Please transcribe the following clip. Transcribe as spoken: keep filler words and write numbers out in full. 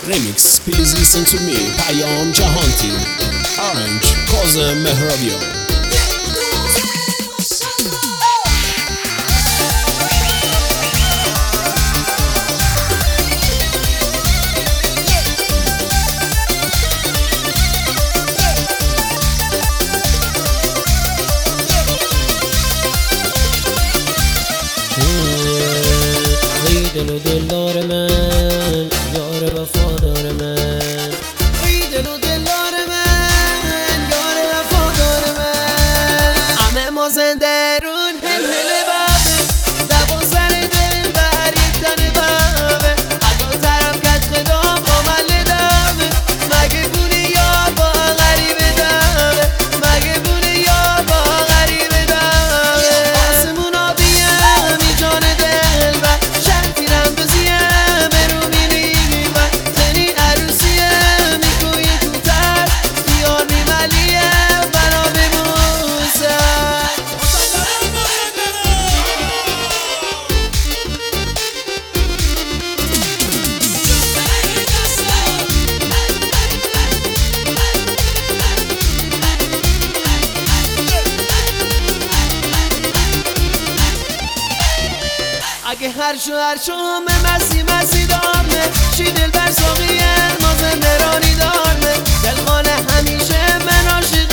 Remix. Please listen to me. پیام جهانتی. Orange. کاظم مهرابیان. دل و دلدار من، یار وفادار من. ای دل و دلدار من، یار وفادار من. همه ما زنده رون هل هل بابه، دبا سر دل بر یک تن بابه. اگه طرف کج خدام با مل دامه، مگه بونه یا با غریب دامه، مگه بونه یا با غریب دامه. آسمون آبیه می جان دل بر اگه هر شو هر شو همه مسی مسی دارمه، شی دل بر ساقیه ما زنده رانی دارمه. دل خانه همیشه من عاشق